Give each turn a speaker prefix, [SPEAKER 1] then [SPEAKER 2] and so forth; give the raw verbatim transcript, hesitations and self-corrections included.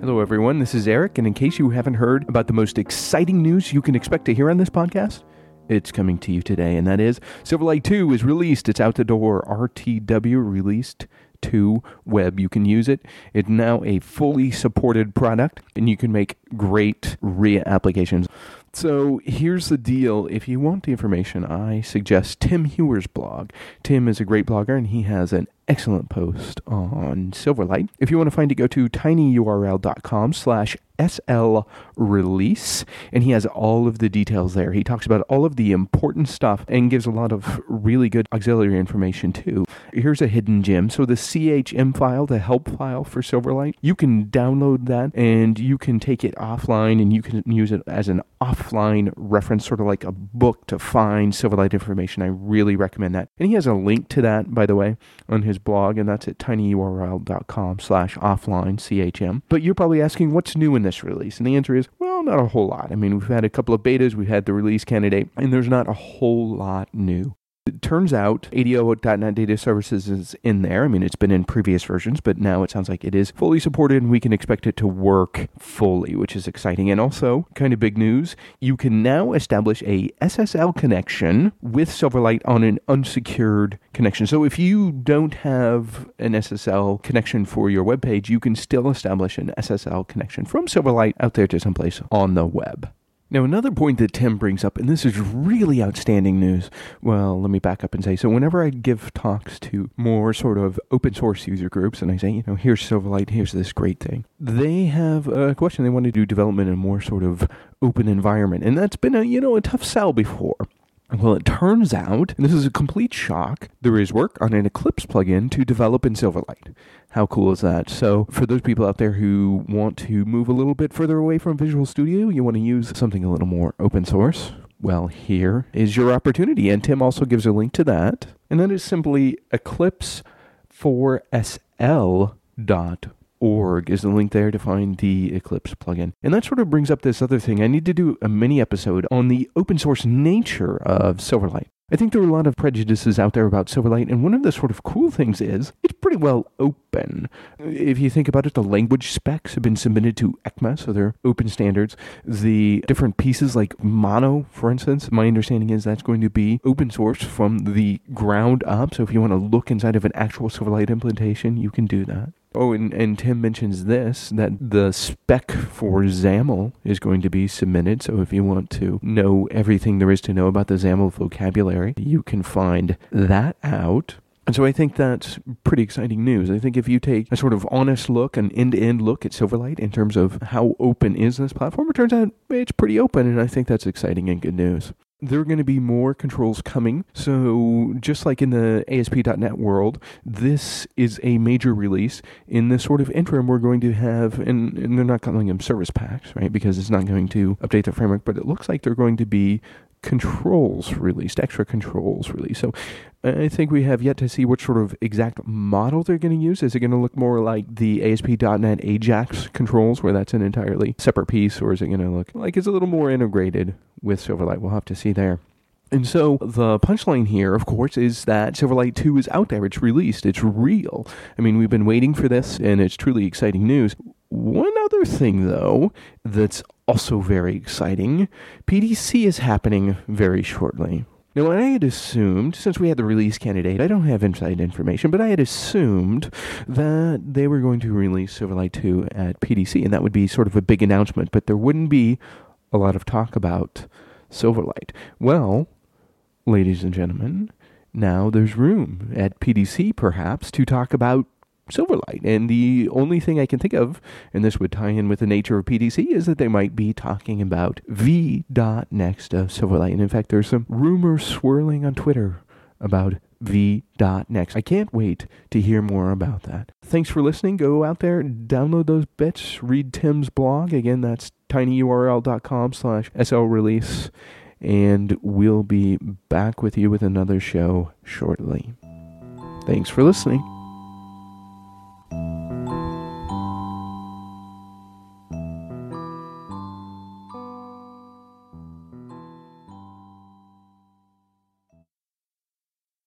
[SPEAKER 1] Hello, everyone. This is Eric, and in case you haven't heard about the most exciting news you can expect to hear on this podcast, it's coming to you today, and that is Silverlight two is released. It's out the door. R T W released two web. You can use it. It's now a fully supported product, and you can make great R I A applications. So here's the deal. If you want the information, I suggest Tim Hewer's blog. Tim is a great blogger, and he has an excellent post on Silverlight. If you want to find it, go to tinyurl.com slash SL release, and he has all of the details there. He talks about all of the important stuff and gives a lot of really good auxiliary information too. Here's a hidden gem. So the C H M file, the help file for Silverlight, you can download that and you can take it offline and you can use it as an offline reference, sort of like a book to find Silverlight information. I really recommend that. And he has a link to that, by the way, on his blog, and that's at tinyurl.com slash offline CHM. But you're probably asking, what's new in this release? And the answer is, well, not a whole lot. I mean, we've had a couple of betas, we've had the release candidate, and there's not a whole lot new. It turns out A D O dot net Data Services is in there. I mean, it's been in previous versions, but now it sounds like it is fully supported and we can expect it to work fully, which is exciting. And also, kind of big news, you can now establish a S S L connection with Silverlight on an unsecured connection. So if you don't have an S S L connection for your web page, you can still establish an S S L connection from Silverlight out there to someplace on the web. Now, another point that Tim brings up, and this is really outstanding news. Well, let me back up and say, so whenever I give talks to more sort of open source user groups, and I say, you know, here's Silverlight, here's this great thing, they have a question. They want to do development in a more sort of open environment. And that's been a, you know, a tough sell before. Well, it turns out, and this is a complete shock, there is work on an Eclipse plugin to develop in Silverlight. How cool is that? So for those people out there who want to move a little bit further away from Visual Studio, you want to use something a little more open source, well, here is your opportunity. And Tim also gives a link to that. And that is simply eclipse four S L dot org is the link there to find the Eclipse plugin. And that sort of brings up this other thing. I need to do a mini episode on the open source nature of Silverlight. I think there are a lot of prejudices out there about Silverlight, and one of the sort of cool things is it's pretty well open. If you think about it, the language specs have been submitted to ECMA, so they're open standards. The different pieces like Mono, for instance, my understanding is that's going to be open source from the ground up. So if you want to look inside of an actual Silverlight implementation, you can do that. Oh, and, and Tim mentions this, that the spec for XAML is going to be submitted. So if you want to know everything there is to know about the XAML vocabulary, you can find that out. And so I think that's pretty exciting news. I think if you take a sort of honest look, an end-to-end look at Silverlight in terms of how open is this platform, it turns out it's pretty open, and I think that's exciting and good news. There are going to be more controls coming. So just like in the A S P dot net world, this is a major release. In this sort of interim, we're going to have, and, and they're not calling them service packs, right? Because it's not going to update the framework, but it looks like they're going to be controls released, extra controls released. So I think we have yet to see what sort of exact model they're going to use. Is it going to look more like the A S P dot net Ajax controls, where that's an entirely separate piece, or is it going to look like it's a little more integrated with Silverlight? We'll have to see there. And so the punchline here, of course, is that Silverlight two is out there. It's released. It's real. I mean, we've been waiting for this, and it's truly exciting news. One other thing, though, that's also very exciting, P D C is happening very shortly. Now, I had assumed, since we had the release candidate, I don't have inside information, but I had assumed that they were going to release Silverlight two at P D C, and that would be sort of a big announcement, but there wouldn't be a lot of talk about Silverlight. Well, ladies and gentlemen, now there's room at P D C, perhaps, to talk about Silverlight. And the only thing I can think of, and this would tie in with the nature of P D C, is that they might be talking about V. Next of Silverlight. And in fact, there's some rumors swirling on Twitter about V. Next. I can't wait to hear more about that. Thanks for listening. Go out there, download those bits, read Tim's blog. Again, that's tinyurl.com slash SL release. And we'll be back with you with another show shortly. Thanks for listening.